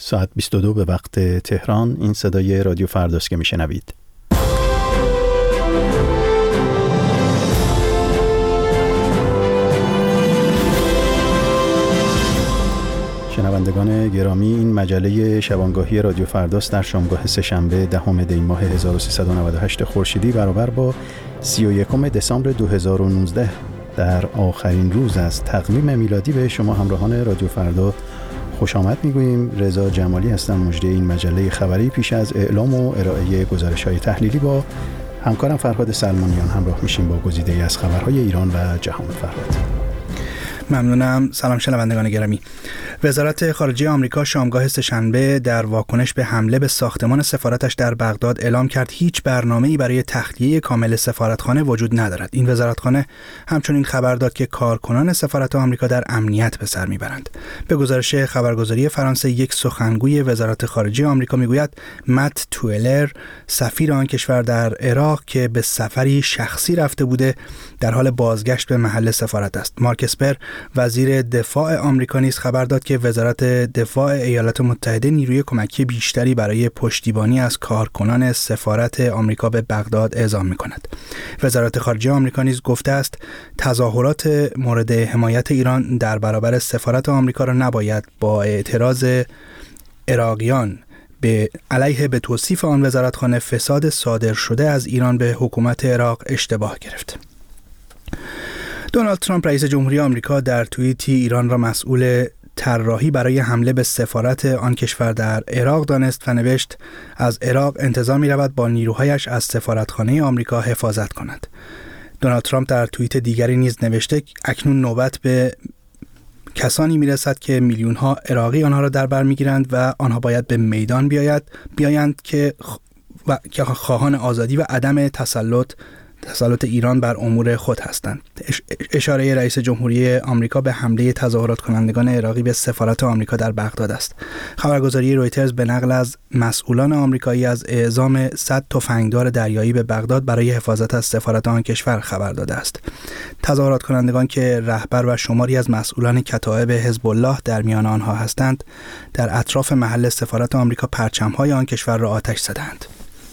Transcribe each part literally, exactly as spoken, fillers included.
ساعت بیست و دو به وقت تهران. این صدای رادیو فرداست که میشنوید. شنوندگان گرامی، این مجله شبانگاهی رادیو فرداست در شامگاه سه‌شنبه دهم دی ماه هزار و سیصد و نود و هشت خورشیدی برابر با سی و یکم دسامبر دو هزار و نوزده در آخرین روز از تقویم میلادی به شما همراهان رادیو فردا خوش آمد میگوییم. رضا جمالی هستم، مجری این مجله خبری. پیش از اعلام و ارائه گزارش‌های تحلیلی با همکارم فرهاد سلمانیان همراه میشیم با گزیده‌ای از خبرهای ایران و جهان. فرهاد. ممنونم. سلام شنوندگان گرامی. وزارت خارجه آمریکا شامگاه سه‌شنبه در واکنش به حمله به ساختمان سفارتش در بغداد اعلام کرد هیچ برنامه‌ای برای تخلیه کامل سفارتخانه وجود ندارد. این وزارتخانه همچنین خبر داد که کارکنان سفارت آمریکا در امنیت به سر میبرند. به گزارش خبرگزاری فرانسه، یک سخنگوی وزارت خارجه آمریکا میگوید مت توئلر، سفیر آن کشور در عراق که به سفری شخصی رفته بوده، در حال بازگشت به محل سفارت است. مارک اسپر، وزیر دفاع آمریکا نیز خبر داد که وزارت دفاع ایالات متحده نیروی کمکی بیشتری برای پشتیبانی از کارکنان سفارت آمریکا به بغداد اعزام می‌کند. وزارت خارجه آمریکا نیز گفته است تظاهرات مورد حمایت ایران در برابر سفارت آمریکا را نباید با اعتراض عراقیان به علیه به توصیف آن وزارتخانه فساد صادر شده از ایران به حکومت عراق اشتباه گرفت. دونالد ترامپ رئیس جمهوری آمریکا در توییتی ایران را مسئول طراحی برای حمله به سفارت آن کشور در عراق دانست و نوشت از عراق انتظار می رود با نیروهایش از سفارتخانه آمریکا حفاظت کند. دونالد ترامپ در توییت دیگری نیز نوشته اکنون نوبت به کسانی می رسد که میلیون ها عراقی آنها را در بر می گیرند و آنها باید به میدان بیاید بیایند که و که خواهان آزادی و عدم تسلط تسلط ایران بر امور خود هستند. اشاره رئیس جمهوری آمریکا به حمله تظاهرات کنندگان عراقی به سفارت آمریکا در بغداد است. خبرگزاری رویترز به نقل از مسئولان آمریکایی از اعزام صد تفنگدار دریایی به بغداد برای حفاظت از سفارت آن کشور خبر داده است. تظاهرات کنندگان که رهبر و شماری از مسئولان کتائب حزب الله در میان آنها هستند، در اطراف محل سفارت آمریکا پرچم‌های آن کشور را آتش زدند.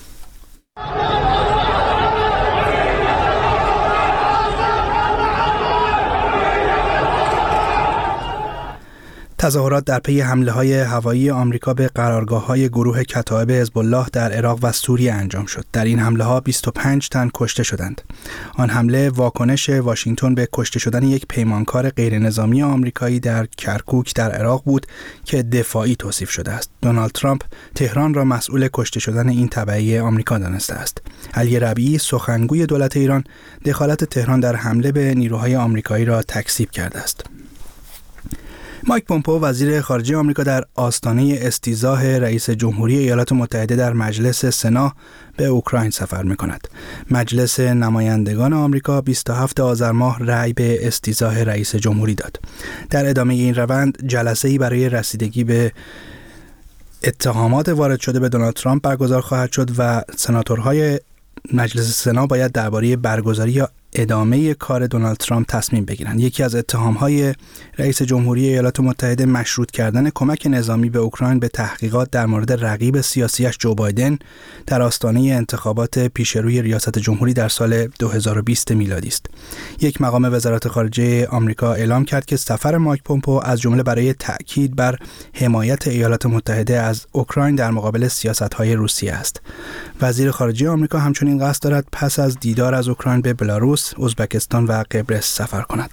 تظاهرات در پی حمله‌های هوایی آمریکا به قرارگاه‌های گروه کتائب حزب الله در عراق و سوریه انجام شد. در این حمله‌ها بیست و پنج تن کشته شدند. آن حمله واکنش واشنگتن به کشته شدن یک پیمانکار غیرنظامی آمریکایی در کرکوک در عراق بود که دفاعی توصیف شده است. دونالد ترامپ تهران را مسئول کشته شدن این تبعی آمریکا دانسته است. علی ربیعی، سخنگوی دولت ایران، دخالت تهران در حمله به نیروهای آمریکایی را تکذیب کرده است. مایک پومپئو، وزیر خارجه آمریکا، در آستانه استیضاح رئیس جمهوری ایالات متحده در مجلس سنا به اوکراین سفر می‌کند. مجلس نمایندگان آمریکا بیست و هفتم آذر ماه رأی به استیضاح رئیس جمهوری داد. در ادامه این روند جلسه‌ای برای رسیدگی به اتهامات وارد شده به دونالد ترامپ برگزار خواهد شد و سناتورهای مجلس سنا باید درباره برگزاری یا ادامه کار دونالد ترامپ تصمیم بگیرند. یکی از اتهام‌های رئیس جمهوری ایالات متحده مشروط کردن کمک نظامی به اوکراین به تحقیقات در مورد رقیب سیاسیش جو بایدن در آستانه انتخابات پیشروی ریاست جمهوری در سال دو هزار و بیست میلادی است. یک مقام وزارت خارجه آمریکا اعلام کرد که سفر مایک پومپئو از جمله برای تأکید بر حمایت ایالات متحده از اوکراین در مقابل سیاست‌های روسیه است. وزیر خارجه آمریکا همچنین قصد دارد پس از دیدار از اوکراین به بلاروس، ازبکستان و قبرس سفر کند.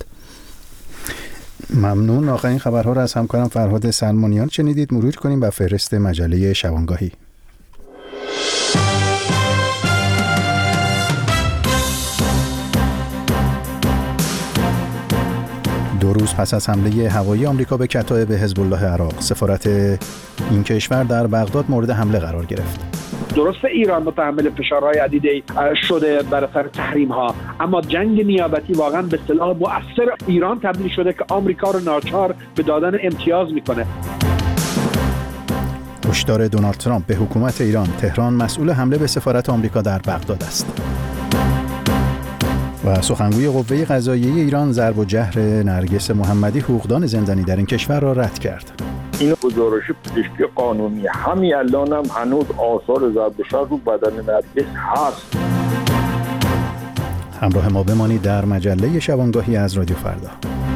ممنون. آخرین خبرها را از همکارم فرهاد سلمانیان شنیدید. مرور کنیم به فهرست مجله شبانگاهی. دو روز پس از حمله هوایی آمریکا به کتائب حزب الله عراق، سفارت این کشور در بغداد مورد حمله قرار گرفت. درسته ایران متحمل فشارهای عدیده شده بر اثر تحریم ها، اما جنگ نیابتی واقعا به اصطلاح مؤثر ایران تبدیل شده که آمریکا رو ناچار به دادن امتیاز میکنه. هشدار دونالد ترامپ به حکومت ایران: تهران مسئول حمله به سفارت آمریکا در بغداد است. و سخنگوی قوه قضاییه ایران ضرب و جرح نرگس محمدی، حقوقدان زندانی در این کشور را رد کرد. این گزارش پزشکی قانونی همین الان هم هنوز آثار ضرب شر رو بدن نرگس هست. همراه ما بمانید در مجله شبانگاهی از رادیو فردا.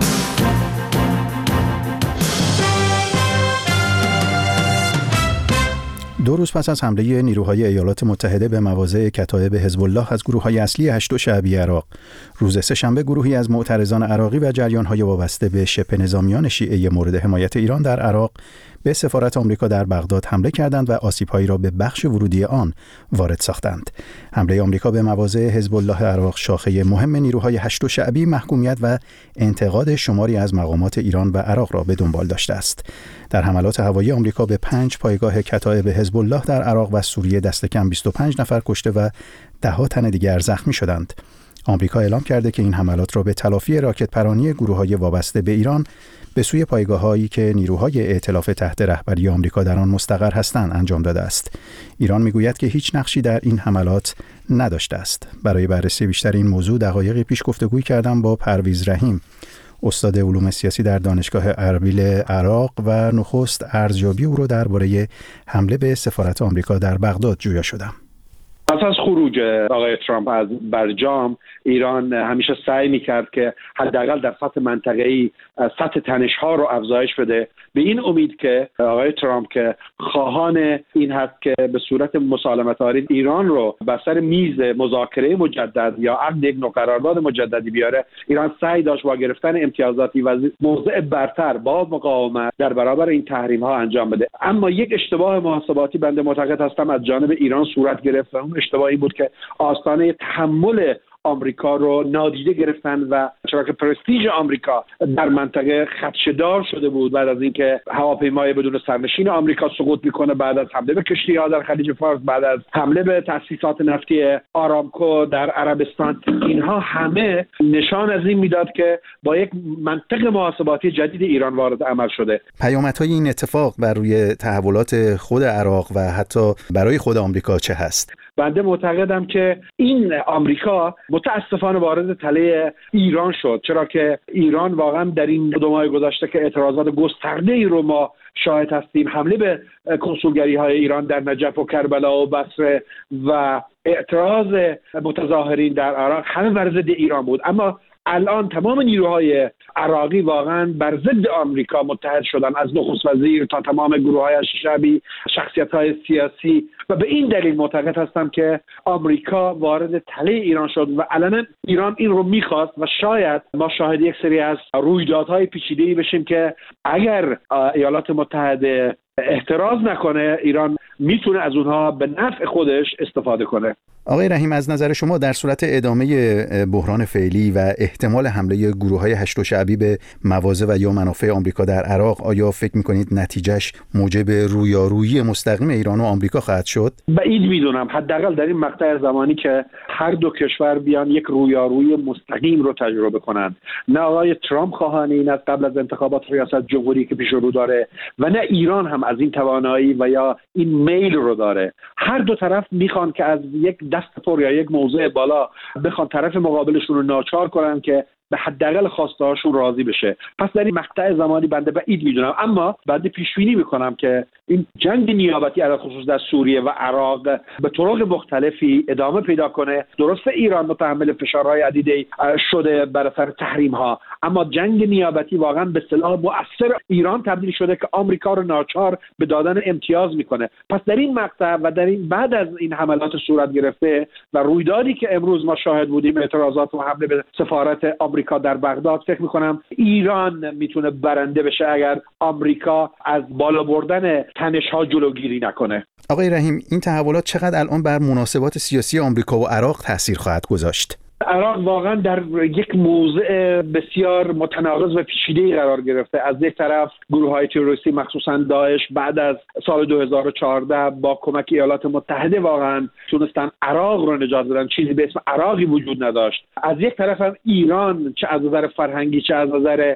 دو روز پس از حمله نیروهای ایالات متحده به مواضع کتایب حزب الله از گروه‌های اصلی هشت شعبی عراق، روز سه‌شنبه گروهی از معترضان عراقی و جریان‌های وابسته به شبه نظامیان شیعه مورد حمایت ایران در عراق به سفارت آمریکا در بغداد حمله کردند و آسیب‌هایی را به بخش ورودی آن وارد ساختند. حمله آمریکا به مواضع حزب الله عراق شاخه مهم نیروهای هشت شعبی محکومیت و انتقاد شماری از مقامات ایران و عراق را به دنبال داشته است. در حملات هوایی آمریکا به پنج پایگاه کتایب حزب الله در عراق و سوریه دست کم بیست و پنج نفر کشته و ده ها تن دیگر زخمی شدند. آمریکا اعلام کرده که این حملات را به تلافی راکت پرانی گروه‌های وابسته به ایران به سوی پایگاه‌هایی که نیروهای ائتلاف تحت رهبری آمریکا در آن مستقر هستند انجام داده است. ایران میگوید که هیچ نقشی در این حملات نداشته است. برای بررسی بیشتر این موضوع دقایقی پیش گفتگوی کردم با پرویز رحیم، استاد علوم سیاسی در دانشگاه اربیل عراق و نخست ارزیابی او را درباره حمله به سفارت آمریکا در بغداد جویا شدم. پس از خروج آقای ترامپ از برجام، ایران همیشه سعی میکرد که حداقل در سطح منطقه‌ای سطح تنش‌ها رو افزایش بده، به این امید که آقای ترامپ که خواهان این هست که به صورت مسالمت‌آمیز ایران رو بر سر میز مذاکره مجدد یا عقد یک نوع قرارداد مجددی بیاره، ایران سعی داشت با گرفتن امتیازاتی و موضع برتر با مقاومت در برابر این تحریم‌ها انجام بده. اما یک اشتباه محاسباتی بنده معتقد هستم از جانب ایران صورت گرفت و اون اشتباهی بود که آستانه تحمل آمریکا رو نادیده گرفتن و چرا که پرستیژ آمریکا در منطقه خدشه‌دار شده بود بعد از اینکه هواپیمای بدون سرنشین آمریکا سقوط میکنه، بعد از حمله به کشتی‌ها در خلیج فارس، بعد از حمله به تأسیسات نفتی آرامکو در عربستان، اینها همه نشان از این میداد که با یک منطق محاسباتی جدید ایران وارد عمل شده. پیامدهای این اتفاق بر روی تحولات خود عراق و حتی برای خود آمریکا چه هست؟ بنده معتقدم که این آمریکا متاسفانه وارد تله ایران شد، چرا که ایران واقعا در این دو ماه گذشته که اعتراضات گسترده‌ای رو ما شاهد هستیم، حمله به کنسولگری‌های ایران در نجف و کربلا و بصره و اعتراض متظاهرین در عراق همه بر ضد ایران بود. اما الان تمام نیروهای عراقی واقعا بر ضد آمریکا متحد شدن، از نخست وزیر تا تمام گروه‌های شعبی، شخصیت‌های سیاسی، و به این دلیل معتقد هستم که آمریکا وارد تله ایران شد و علنا ایران این رو می‌خواست و شاید ما شاهد یک سری از رویدادهای پیچیده‌ای بشیم که اگر ایالات متحده احتراز نکنه، ایران میتونه از اونها به نفع خودش استفاده کنه. آقای رحیم، از نظر شما در صورت ادامه بحران فعلی و احتمال حمله گروه‌های هشت شعبی به مواضع و یا منافع آمریکا در عراق، آیا فکر می‌کنید نتیجهش موجب رویارویی مستقیم ایران و آمریکا خواهد شد؟ بعید میدونم، حداقل در این مقطع زمانی که هر دو کشور بیان یک رویارویی مستقیم رو تجربه کنند. نه آقای ترامپ خواهان این از قبل از انتخابات ریاست جمهوری که پیش رو داره و نه ایران هم از این توانایی و یا این میل رو داره. هر دو طرف میخوان که از یک دست پر یا یک موضع بالا بخوان طرف مقابلشون رو ناچار کنن که به حداقل خواسته هاشون راضی بشه. پس در این مقطع زمانی بنده بعید میدونم، اما بنده پیش بینی میکنم که این جنگ نیابتی علی خصوص در سوریه و عراق به طرق مختلفی ادامه پیدا کنه. درسته ایران متحمل فشارهای عدیدی شده بر سر تحریم ها، اما جنگ نیابتی واقعا به اصطلاح مؤثر ایران تبدیل شده که آمریکا رو ناچار به دادن امتیاز میکنه. پس در این مقطع و در این بعد از این حملات صورت گرفته و رویدادی که امروز ما شاهد بودیم، اعتراضات و حمله به سفارت آمریکا در بغداد، فکر میکنم ایران میتونه برنده بشه اگر آمریکا از بالا بردن تنش‌ها جلوگیری نکنه. آقای رحیم، این تحولات چقدر الان بر مناسبات سیاسی آمریکا و عراق تاثیر خواهد گذاشت؟ عراق واقعا در یک موضع بسیار متناقض و پیچیده‌ای قرار گرفته. از یک طرف گروه‌های تروریستی مخصوصاً داعش بعد از سال دو هزار و چهارده با کمک ایالات متحده واقعا تونستن عراق رو نجات بدن. چیزی به اسم عراقی وجود نداشت. از یک طرف هم ایران چه از نظر فرهنگی چه از نظر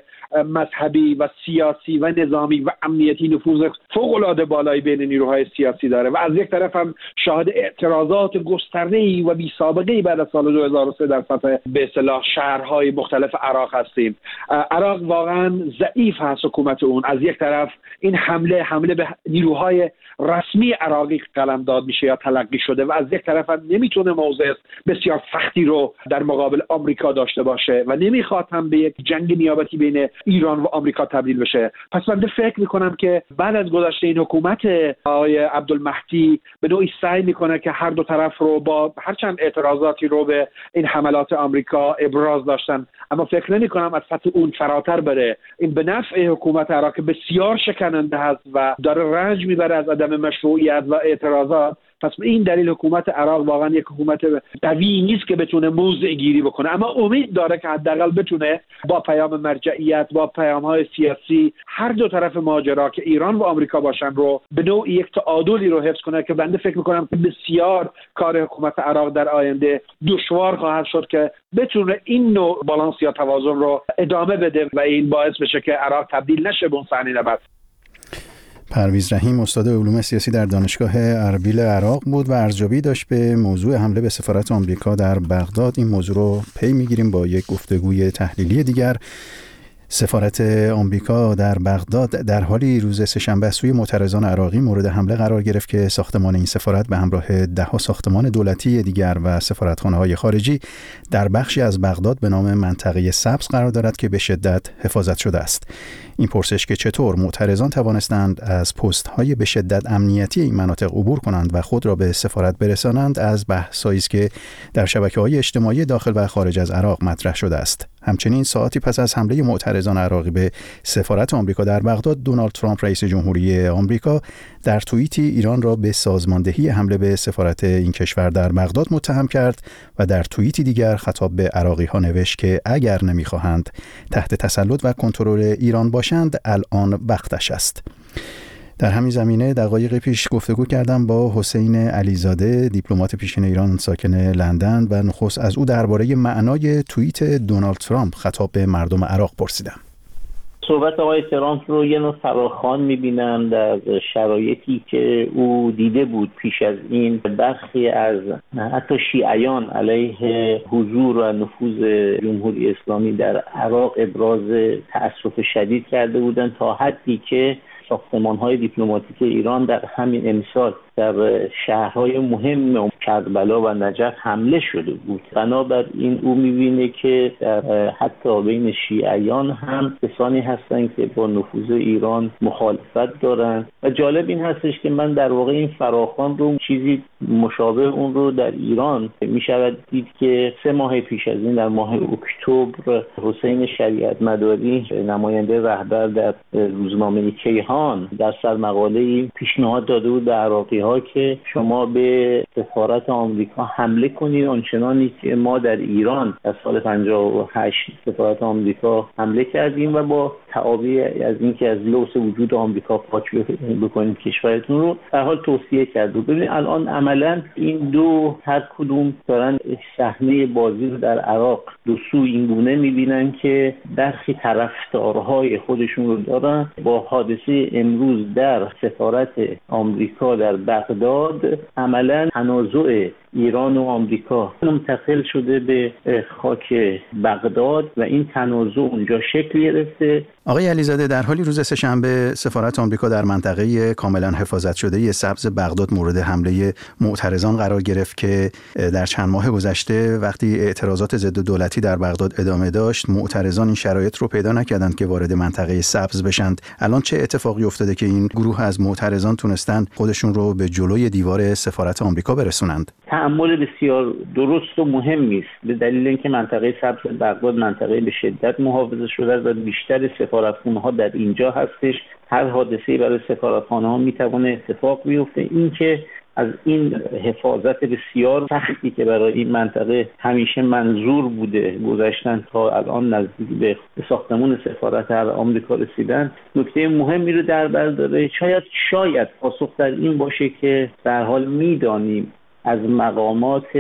مذهبی و سیاسی و نظامی و امنیتی نفوذ فوق‌العاده بالایی بین نیروهای سیاسی داره و از یک طرف هم شاهد اعتراضات گسترده‌ای و بی‌سابقه‌ای بعد از سال دو هزار و سه در سطح به اصطلاح شهرهای مختلف عراق هستیم. عراق واقعا ضعیف هست حکومت اون. از یک طرف این حمله حمله به نیروهای رسمی عراقی قلمداد میشه یا تلقی شده و از یک طرف هم نمیتونه موضع بسیار سختی رو در مقابل آمریکا داشته باشه و نمیخواد هم به یک جنگ نیابتی بین ایران و آمریکا تبدیل بشه. پس من فکر میکنم که بعد از گذشته این حکومت آقای عبدالمهدی به نوعی سعی میکنه که هر دو طرف رو با هرچند اعتراضاتی رو به این حملات آمریکا ابراز داشتن، اما فکر نمیکنم از سطح اون فراتر بره. این به نفع حکومت عراق بسیار شکننده هست و داره رنج میبره از عدم مشروعیت و اعتراضات. پس به این دلیل حکومت عراق واقعا یک حکومت قوی نیست که بتونه موضع گیری بکنه، اما امید داره که حداقل بتونه با پیام مرجعیت، با پیام‌های سیاسی هر دو طرف ماجرا که ایران و آمریکا باشن رو به نوعی یک تعادلی رو حفظ کنه که بنده فکر می‌کنم که بسیار کار حکومت عراق در آینده دشوار خواهد شد که بتونه این نوع بالانس یا توازن رو ادامه بده و این باعث بشه که عراق تبدیل نشه به اون صحنه نبرد. پرویز رحیم استاد علوم سیاسی در دانشگاه اربیل عراق بود و ارزیابی داشت به موضوع حمله به سفارت آمریکا در بغداد. این موضوع رو پی میگیریم با یک گفتگوی تحلیلی دیگر. سفارت آمریکا در بغداد در حالی روز سه‌شنبه سوی معترضان عراقی مورد حمله قرار گرفت که ساختمان این سفارت به همراه ده‌ها ساختمان دولتی دیگر و سفارتخانه‌های خارجی در بخشی از بغداد به نام منطقه سبز قرار دارد که به شدت حفاظت شده است. این پرسش که چطور معترضان توانستند از پست‌های به شدت امنیتی این مناطق عبور کنند و خود را به سفارت برسانند از بحث‌هایی است که در شبکه‌های اجتماعی داخل و خارج از عراق مطرح شده است. همچنین ساعتی پس از حمله معترضان عراقی به سفارت آمریکا در بغداد، دونالد ترامپ رئیس جمهوری آمریکا در توییتی ایران را به سازماندهی حمله به سفارت این کشور در بغداد متهم کرد و در توییتی دیگر خطاب به عراقی‌ها نوشت که اگر نمی‌خواهند تحت تسلط و کنترل ایران باشند الان وقتش است. در همین زمینه دقایق پیش گفتگو کردم با حسین علیزاده، دیپلمات پیشین ایران ساکن لندن، و نخست از او درباره معنای توییت دونالد ترامپ خطاب به مردم عراق پرسیدم. صحبت آقای ترامپ رو یه نوع فراخوان می‌بینم در شرایطی که او دیده بود پیش از این برخی از حتی شیعیان علیه حضور و نفوذ جمهوری اسلامی در عراق ابراز تأسف شدید کرده بودند تا حدی که ساختمان‌های دیپلماتیک ایران در همین امسال در شهرهای مهم کربلا و نجف حمله شده بود. بنابراین او می‌بینه که در حتی بین شیعیان هم کسانی هستند که با نفوذ ایران مخالفت دارند و جالب این هستش که من در واقع این فراخوان رو چیزی مشابه اون رو در ایران می‌شود دید که سه ماه پیش از این در ماه اکتبر حسین شریعت مداری نماینده رهبر در روزنامه کیهان در سرمقاله‌ای پیشنهاد داده بود به عراقی ها که شما به سفارت آمریکا حمله کنید آنچنانی که ما در ایران در سال پنجاه و هشت سفارت آمریکا حمله کردیم و با تعابیر از اینکه از لوث وجود آمریکا پاک بکنید کشورتون رو در حال توصیه کرد. ببینید الان عملا این دو هر کدوم دارن صحنه بازی رو در عراق دو سو این گونه می‌بینن که برخی طرفدارهای خودشون رو دارن. با حادثه امروز در سفارت آمریکا در بغداد عملا تنازع ایران و آمریکا منتقل شده به خاک بغداد و این تنازع اونجا شکل گرفته. آقای علیزاده، در حالی روز سه‌شنبه سفارت آمریکا در منطقه کاملا حفاظت شده سبز بغداد مورد حمله معترضان قرار گرفت که در چند ماه گذشته وقتی اعتراضات ضد دولتی در بغداد ادامه داشت، معترضان این شرایط رو پیدا نکردند که وارد منطقه سبز بشند. الان چه اتفاقی افتاده که این گروه از معترضان تونستند خودشون رو به جلوی دیوار سفارت آمریکا برسونند؟ تعامل بسیار درست و مهمی است به دلیل اینکه منطقه سبز بغداد منطقه به شدت محافظه شده است و بیشتر سفارتخانه‌ها در اینجا هستش. هر حادثه‌ای برای سفارتخانه‌ها میتونه اتفاق بیفته. اینکه از این حفاظت بسیار سختی که برای این منطقه همیشه منظور بوده گذشتن تا الان نزدیک به ساختمان سفارت آمریکا رسیدن، نکته مهمی رو در بر داره. شاید شاید پاسخ در این باشه که در حال میدانیم از مقامات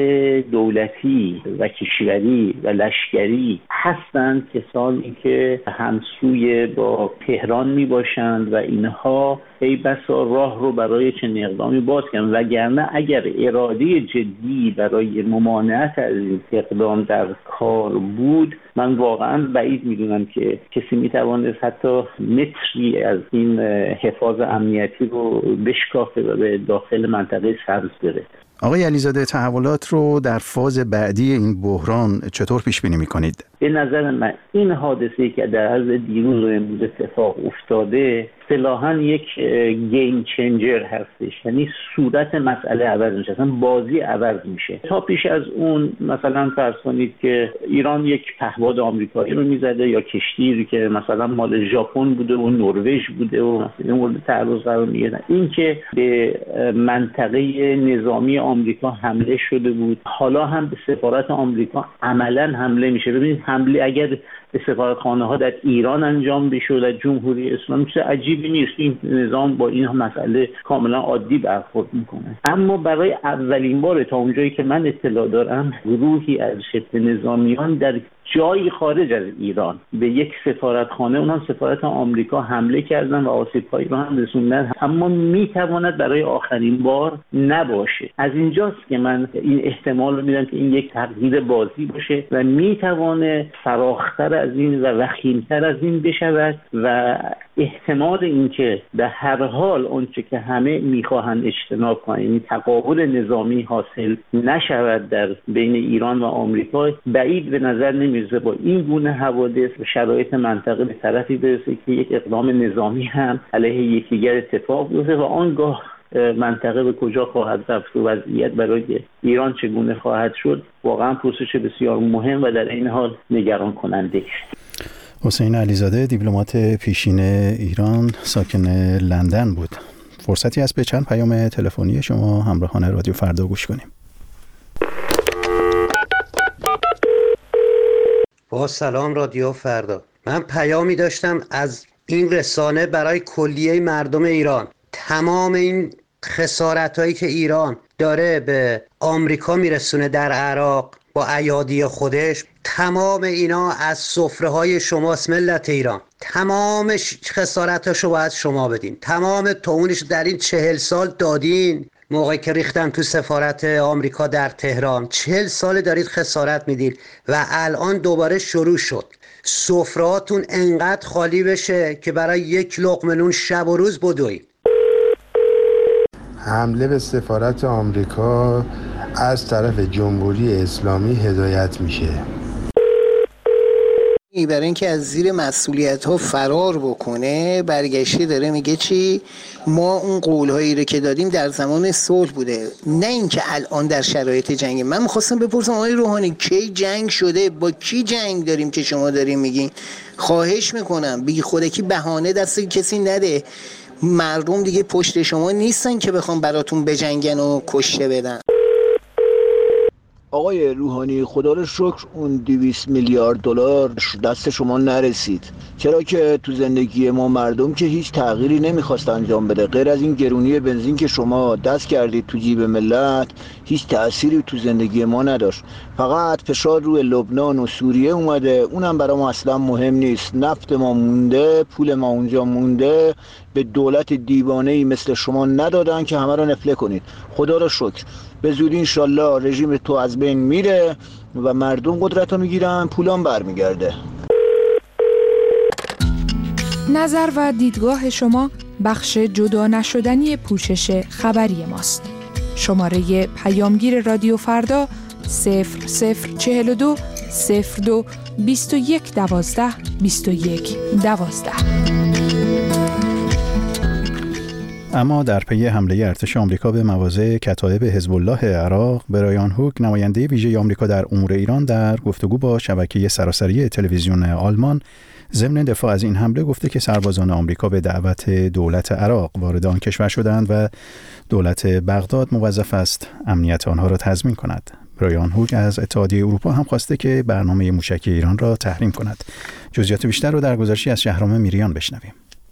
دولتی و کشوری و لشکری هستند کسانی که همسوی با تهران می باشند و اینها ای بسا راه رو برای چنین اقدامی باز کردن، وگرنه اگر اراده جدی برای ممانعت از این اقدام در کار بود، من واقعا بعید میدونم که کسی میتوانست حتی متری از این حفاظ امنیتی رو بشکافه و به داخل منطقه سبز بره. آقای علیزاده، تحولات رو در فاز بعدی این بحران چطور پیش بینی می‌کنید؟ به نظر من این حادثه‌ای که در عرض دیروز و امروز اتفاق افتاده اصطلاحاً یک گیم چنجر هستش، یعنی صورت مسئله عوض میشه، اصلا بازی عوض میشه. تا پیش از اون مثلا فرض کنید که ایران یک پهپاد آمریکایی رو میزده یا کشتی که مثلا مال ژاپن بوده و نروژ بوده و مثلا مورد تعرض قرار میگیره. این که به منطقه نظامی آمریکا حمله شده بود، حالا هم به سفارت آمریکا عملاً حمله میشه. ببینید حمله اگر به سفارتخانه ها در ایران انجام بشه در جمهوری اسلامی چیز عجیبی نیست، این نظام با این مسئله کاملا عادی برخورد میکنه. اما برای اولین بار تا اونجایی که من اطلاع دارم گروهی از شبه نظامیان در جایی خارج از ایران به یک سفارتخانه، اونم سفارت آمریکا، حمله کردن و آسیب‌هایی رو هم رسوندن. اما میتواند برای آخرین بار نباشه. از اینجاست که من این احتمال رو میدم که این یک تغییر بازی باشه و میتوانه فراختر از این و وخیمتر از این بشود و احتمال اینکه به هر حال اونچه که همه میخواهند اجتناب کنند، یعنی تقابل نظامی حاصل نشود در بین ایران و آمریکا، بعید به نظر نمیرسه با این گونه حوادث و شرایط منطقه به طرفی برسه که یک اقدام نظامی هم علیه یکدیگر اتفاق بیفته و آنگاه منطقه به کجا خواهد رفت و وضعیت برای ایران چگونه خواهد شد، واقعا پرسش بسیار مهم و در این حال نگران کننده است. حسین علیزاده، دیپلمات پیشین ایران ساکن لندن بود. فرصتی است به چند پیام تلفنی شما همراهان رادیو فردا گوش کنیم. با سلام رادیو فردا. من پیامی داشتم از این رسانه برای کلیه مردم ایران. تمام این خسارتایی که ایران داره به آمریکا میرسونه در عراق با ایادی خودش، تمام اینا از سفره‌های شماست ملت ایران. تمام خسارتاشو باید شما بدین، تمام تومونش در این چهل سال دادین. موقعی که ریختن تو سفارت آمریکا در تهران، چهل سال دارید خسارت میدین و الان دوباره شروع شد. سفرهاتون انقدر خالی بشه که برای یک لقمه نون شب و روز بدوید. حمله به سفارت آمریکا از طرف جمهوری اسلامی هدایت میشه. برای اینکه از زیر مسئولیت ها فرار بکنه برگشته داره میگه چی؟ ما اون قولهایی رو که دادیم در زمان صلح بوده، نه اینکه الان در شرایط جنگ. من میخواستم بپرسم آقای روحانی کی جنگ شده؟ با کی جنگ داریم که شما داریم میگین؟ خواهش میکنم بی خودکی بهانه دست کسی نده. مردم دیگه پشت شما نیستن که بخوام براتون بجنگن و کشته بدن. آقای روحانی، خدا رو شکر اون دویست میلیارد دلار دست شما نرسید، چرا که تو زندگی ما مردم که هیچ تغییری نمیخواست انجام بده غیر از این گرونی بنزین که شما دست کردید تو جیب ملت، هیچ تأثیری تو زندگی ما نداشت. فقط فشار روی لبنان و سوریه اومده، اونم برای ما اصلا مهم نیست. نفت ما مونده، پول ما اونجا مونده، به دولت دیوانه‌ای مثل شما ندادن که همه رو نفله کنید. خدا رو شکر به زودی انشالله رژیم تو از بین میره و مردم قدرت رو میگیرن، پولان برمیگرده. نظر و دیدگاه شما بخش جدا نشدنی پوشش خبری ماست. شماره پیامگیر رادیو فردا صفر صفر چهل و دو صفر دو بیست و یک دوازده بیست و یک دوازده. اما در پی حمله ارتش آمریکا به مواضع کتایب حزب الله عراق، برایان هوک، نماینده ویژه آمریکا در امور ایران، در گفتگو با شبکه سراسری تلویزیون آلمان ضمن دفاع از این حمله گفته که سربازان آمریکا به دعوت دولت عراق وارد آن کشور شدند و دولت بغداد موظف است امنیت آنها را تضمین کند. برایان هوک از اتحادیه اروپا هم خواسته که برنامه موشکی ایران را تحریم کند. جزئیات بیشتر را در گزارشی از شهرام میریان بشنویم.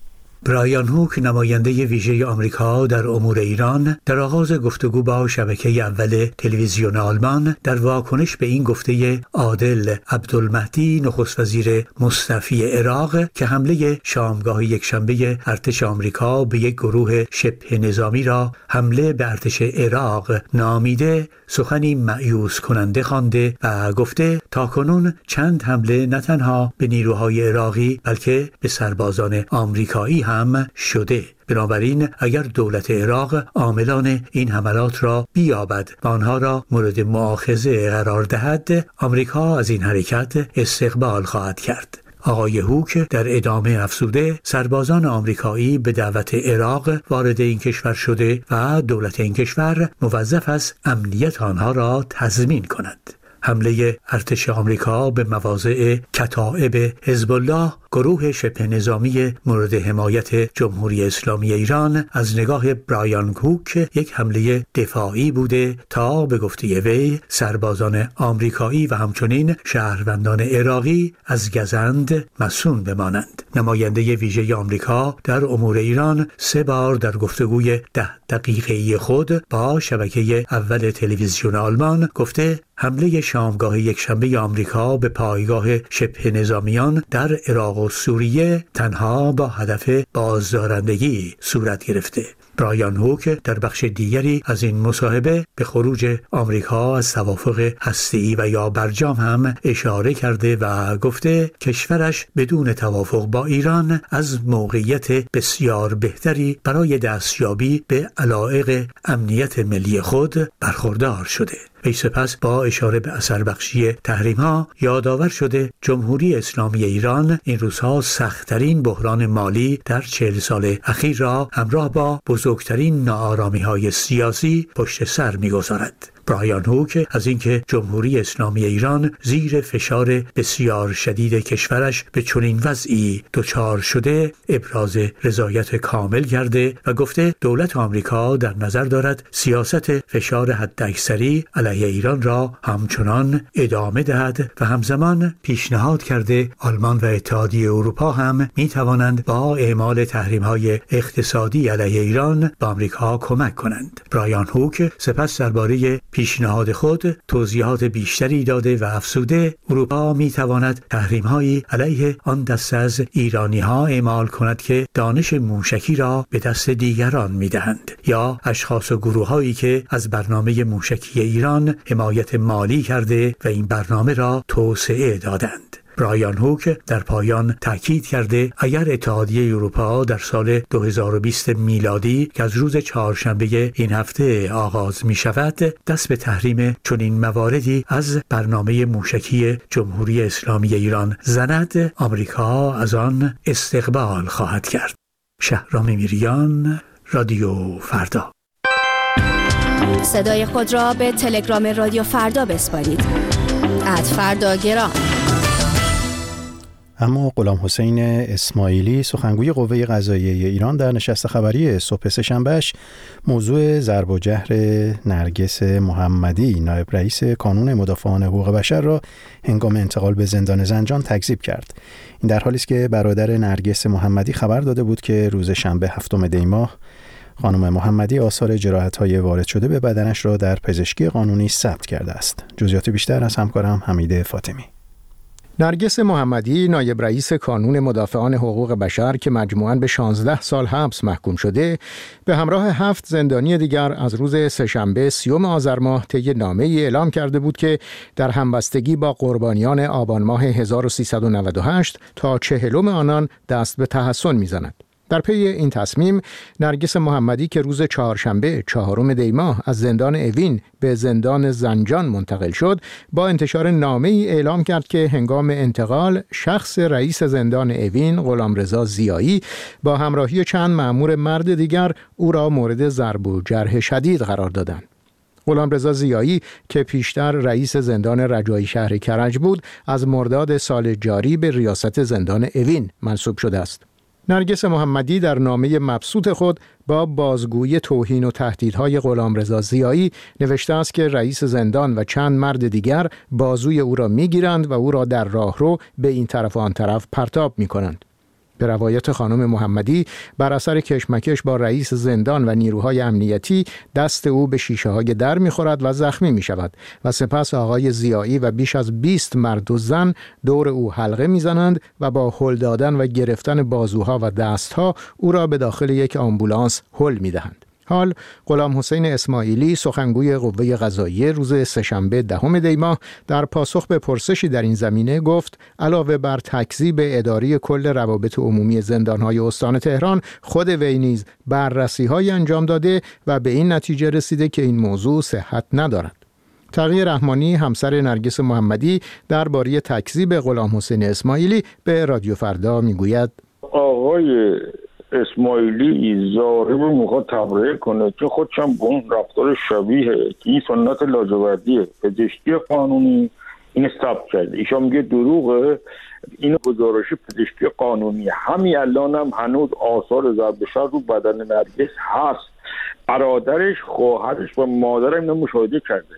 برایان هوک، نماینده ویژه آمریکا در امور ایران، در آغاز گفتگو با شبکه اول تلویزیون آلمان در واکنش به این گفته عادل عبدالمهدی، نخست وزیر مستعفی عراق، که حمله شامگاه یکشنبه ارتش آمریکا به یک گروه شبه نظامی را حمله به ارتش عراق نامیده، سخنی مایوس کننده خوانده و گفته تاکنون چند حمله نه تنها به نیروهای عراقی بلکه به سربازان آمریکایی هم شده. بنابراین اگر دولت عراق عاملان این حملات را بیابد و آنها را مورد مؤاخذه قرار دهد، آمریکا از این حرکت استقبال خواهد کرد. آقای هوک در ادامه افزوده سربازان آمریکایی به دعوت عراق وارد این کشور شده و دولت این کشور موظف است امنیت آنها را تضمین کند. حمله ارتش آمریکا به مواضع کتائب حزب الله، گروه شبه نظامی مورد حمایت جمهوری اسلامی ایران، از نگاه برایان هوک یک حمله دفاعی بوده تا به گفته وی سربازان آمریکایی و همچنین شهروندان عراقی از گزند مصون بمانند. نماینده ویژه آمریکا در امور ایران سه بار در گفتگوی ده دقیقه‌ای خود با شبکه اول تلویزیون آلمان گفته حمله شامگاه یکشنبه آمریکا به پایگاه شبه نظامیان در عراق و سوریه تنها با هدف بازدارندگی صورت گرفته. برایان هوک در بخش دیگری از این مصاحبه به خروج آمریکا از توافق هسته‌ای و یا برجام هم اشاره کرده و گفته کشورش بدون توافق با ایران از موقعیت بسیار بهتری برای دستیابی به علایق امنیت ملی خود برخوردار شده. وی سپس با اشاره به اثر بخشی تحریم ها یادآور شده جمهوری اسلامی ایران این روزها سخت‌ترین بحران مالی در چهل سال اخیر را همراه با بزرگترین ناآرامی های سیاسی پشت سر می‌گذارد. برایان هوک از اینکه جمهوری اسلامی ایران زیر فشار بسیار شدید کشورش به چنین وضعی دچار شده ابراز رضایت کامل کرده و گفته دولت آمریکا در نظر دارد سیاست فشار حداکثری علیه ایران را همچنان ادامه دهد و همزمان پیشنهاد کرده آلمان و اتحادیه اروپا هم می توانند با اعمال تحریم‌های اقتصادی علیه ایران به آمریکا کمک کنند. برایان هوک سپس درباره پیشنهاد خود توضیحات بیشتری داده و افزوده اروپا می تواند تحریم‌هایی علیه آن دسته از ایرانی‌ها اعمال کند که دانش موشکی را به دست دیگران می‌دهند یا اشخاص و گروه‌هایی که از برنامه موشکی ایران حمایت مالی کرده و این برنامه را توسعه دادند. برایان هوک در پایان تاکید کرده اگر اتحادیه اروپا در سال دو هزار و بیست میلادی که از روز چهارشنبه این هفته آغاز می شود دست به تحریم چنین مواردی از برنامه موشکی جمهوری اسلامی ایران زند، آمریکا از آن استقبال خواهد کرد. شهرام میریان، رادیو فردا. صدای خود را به تلگرام رادیو فردا بسپارید. ات فردا گرام. اما غلام حسین اسماعیلی سخنگوی قوه قضاییه ایران در نشست خبری صبح سه‌شنبه‌اش موضوع ضرب و جهر نرگس محمدی نایب رئیس کانون مدافعان حقوق بشر را هنگام انتقال به زندان زنجان تکذیب کرد. این در حالی است که برادر نرگس محمدی خبر داده بود که روز شنبه هفتم دی ماه خانم محمدی آثار جراحت‌های وارد شده به بدنش را در پزشکی قانونی ثبت کرده است. جزئیات بیشتر از همکارم حمید فاطمی. نرگس محمدی نایب رئیس کانون مدافعان حقوق بشر که مجموعاً به شانزده سال حبس محکوم شده به همراه هفت زندانی دیگر از روز سه‌شنبه سیوم آذر ماه طی نامه‌ای اعلام کرده بود که در همبستگی با قربانیان آبان ماه هزار و سیصد و نود و هشت تا چهلم آنان دست به تحسن می‌زند. در پی این تصمیم نرگس محمدی که روز چهارشنبه چهارم دی ماه از زندان اوین به زندان زنجان منتقل شد با انتشار نامه‌ای اعلام کرد که هنگام انتقال شخص رئیس زندان اوین غلامرضا ضیایی با همراهی چند مأمور مرد دیگر او را مورد ضرب و جرح شدید قرار دادند. غلامرضا ضیایی که پیشتر رئیس زندان رجایی شهر کرج بود از مرداد سال جاری به ریاست زندان اوین منصوب شده است. نرگس محمدی در نامه مبسوط خود با بازگویی توهین و تهدیدهای غلامرضا ضیایی نوشته است که رئیس زندان و چند مرد دیگر بازوی او را میگیرند و او را در راهرو به این طرف و آن طرف پرتاب میکنند. به روایت خانم محمدی بر اثر کشمکش با رئیس زندان و نیروهای امنیتی دست او به شیشه های در می‌خورد و زخمی می‌شود و سپس آقای ضیایی و بیش از بیست مرد و زن دور او حلقه می‌زنند و با هل دادن و گرفتن بازوها و دستها او را به داخل یک آمبولانس هل می‌دهند. حال غلام حسین اسماعیلی سخنگوی قوه قضاییه روز سه‌شنبه دهم دی ماه در پاسخ به پرسشی در این زمینه گفت علاوه بر تکذیب اداری کل روابط عمومی زندان‌های استان تهران، خود وی نیز بررسی‌های انجام داده و به این نتیجه رسیده که این موضوع صحت ندارد. تقی رحمانی همسر نرگس محمدی درباره تکذیب غلام حسین اسماعیلی به رادیو فردا میگوید آقای اسماعیلی ظاهر رو میخواد تبرئه کنه که خودشم با اون رفتار شبیه که این سنت لاجوردیه پزشکی قانونی این ثبت کرده. ایشان میگه دروغه. این گزارش پزشکی قانونی همین الان هم هنوز آثار ضرب شر رو بدن نرگس هست. برادرش، خواهرش و مادرم اینو مشاهده کرده.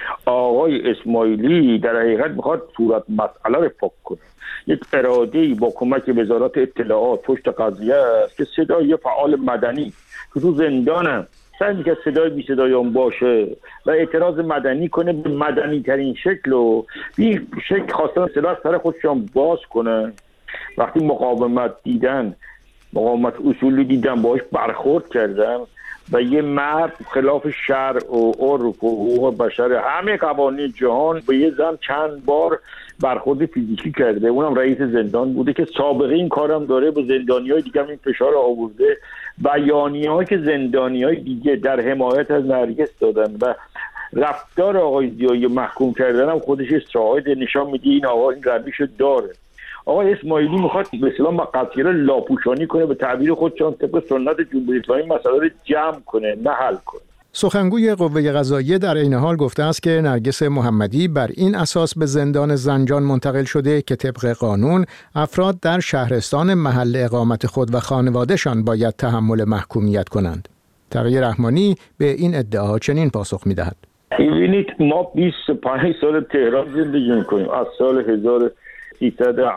آقای اسماعیلی در حقیقت میخواد صورت مسئله رو پاک کنه. یک اراده‌ای با کمک وزارت اطلاعات پشت قضیه است که صدای فعال مدنی که تو زندانم سعی می‌کنه صدای بی صدایان باشه و اعتراض مدنی کنه به مدنی ترین شکل و بی شکل خواستن صدا از سر خودشان باز کنه. وقتی مقاومت دیدن، مقاومت اصولی دیدن، باهاش برخورد کردن و یه مرد خلاف شرع و عرف و حقوق بشر همه قوانین جهان به یه زن چند بار برخورد فیزیکی کرده، اونم رئیس زندان بوده که سابقه این کارم داره، به زندانی‌های دیگه هم این فشار آورده. بیانیه‌هایی که زندانی‌های دیگه در حمایت از نرگس دادن و رفتار آقای ضیایی محکوم کردن هم خودش شاهد نشان میده این آقا این رویشو داره. آقای اسماعیلی میخواد به اصطلاح مقصر لاپوشانی کنه، به تعبیر خودشان طبق سنت جمهوری اسلامی مسئله رو جمع کنه نه حل کنه. سخنگوی قوه قضاییه در این حال گفته است که نرگس محمدی بر این اساس به زندان زنجان منتقل شده که طبق قانون افراد در شهرستان محل اقامت خود و خانوادهشان باید تحمل محکومیت کنند. تقی رحمانی به این ادعا چنین پاسخ می‌دهد: ببینید ما بیست و پنج سال تهران زندگی می‌کنیم، از سال هزار و سیصد و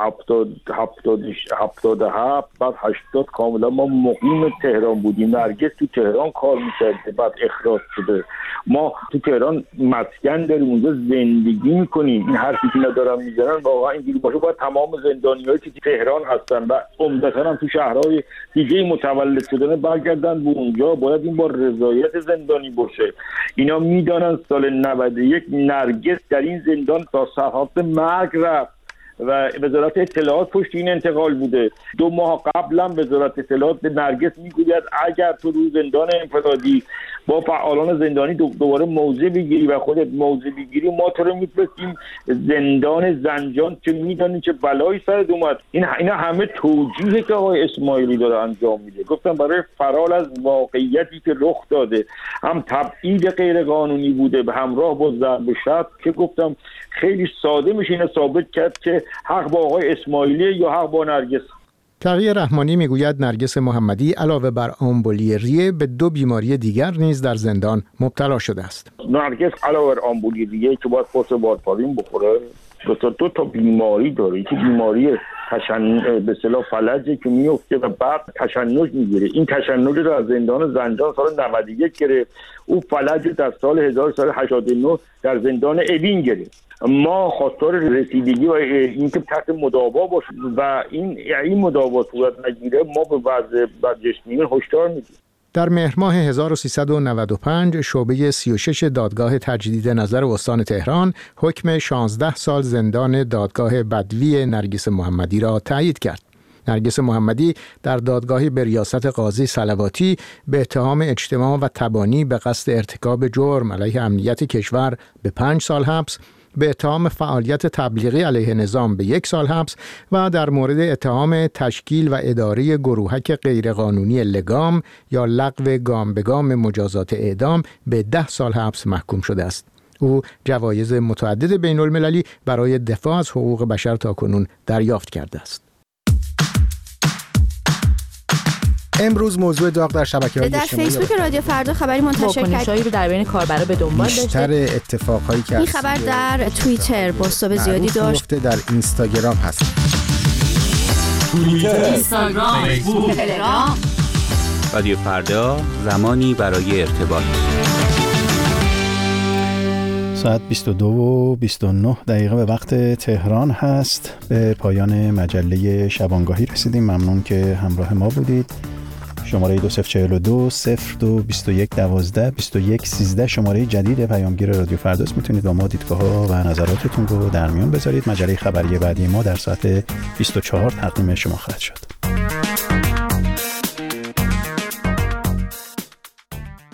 هفتاد و هفت بعد هشتاد کاملا ما مقیم تهران بودیم. نرگس تو تهران کار می‌کرده، بعد اخراج شده. ما تو تهران مسکن داریم، اونجا زندگی می‌کنیم. این حرفی که ندارم می‌زنن واقعا اینجوری باشه. باید تمام زندانی‌هایی که تو تهران هستن و عمدتاً هم تو شهرهای دیگه متولد شدن برگردن به اونجا. باید این با رضایت زندانی باشه. اینا میدانن سال نود و یک نرگس در این زندان تا سرحد مرگ رفت و وزارت اطلاعات پشت این انتقال بوده. دو ماه قبلا وزارت اطلاعات به نرگس میگوید اگر تو رو زندان انفرادی با فعالان زندانی دوباره موضع بگیری و خودت موضع بگیری، ما تو رو میفرستیم زندان زنجان که میدونی چه بلایی سرت اومد. این اینا همه توجیهی که آقای اسماعیلی داره انجام میده. گفتم برای فرار از واقعیتی که رخ داده، هم تبعید غیر قانونی بوده به همراه با ضرب شر که گفتم خیلی ساده میشه اینو ثابت کرد که حق با آقای اسماعیلی یا حق با نرگس. تقی رحمانی میگوید نرگس محمدی علاوه بر آمبولی ریه به دو بیماری دیگر نیز در زندان مبتلا شده است. نرگس علاوه بر آمبولی ریه که باید قرص وارفارین بخوره، دو تا دو تا بیماری داره. یکی بیماری تشنج به اصطلاح فلجه که میفته و بعد تشنج میگیره. این تشنج رو از زندان زنجان سال نود و یک گرفت. او فلج در سال هزار و سیصد و هشتاد و نه در زندان اوین گرفت. ما خواستار رسیدگی و اینکه تحت مداوا باشه و این این مداوا صورت نگیره ما به وضع بدجسمی هشدار میدیم. در مهر ماه هزار و سیصد و نود و پنج شعبه سی و شش دادگاه تجدید نظر استان تهران حکم شانزده سال زندان دادگاه بدوی نرگس محمدی را تایید کرد. نرگس محمدی در دادگاهی به ریاست قاضی صلواتی به اتهام اجتماع و تبانی به قصد ارتکاب جرم علیه امنیت کشور به پنج سال حبس، به اتهام فعالیت تبلیغی علیه نظام به یک سال حبس و در مورد اتهام تشکیل و اداره گروهک غیرقانونی لگام یا لغو گام به گام مجازات اعدام به ده سال حبس محکوم شده است. او جوایز متعدد بین المللی برای دفاع از حقوق بشر تاکنون دریافت کرده است. امروز موضوع داغ در شبکه‌های اجتماعی در فیسبوک رادیو فردا خبری منتشر کرد رو در بین کاربرا به دنبال داشته. بیشتر اتفاقایی که این خبر در توییتر بازتاب زیادی داشت. در اینستاگرام هست. توییتر، اینستاگرام، فیسبوک، تلگرام. رادیو فردا، زمانی برای ارتباط. ساعت بیست و دو و بیست و نه دقیقه به وقت تهران هست. به پایان مجله شبانگاهی رسیدیم. ممنون که همراه ما بودید. شماره دو صفر چهل و دو صفر دو بیست و یک دوازده بیست و یک سیزده شماره جدید پیامگیر رادیو فرداست. میتونید با ما دیدگاه ها و نظراتتون رو در میان بذارید. مجله خبری بعدی ما در ساعت بیست و چهار تقدیم شما خواهد شد.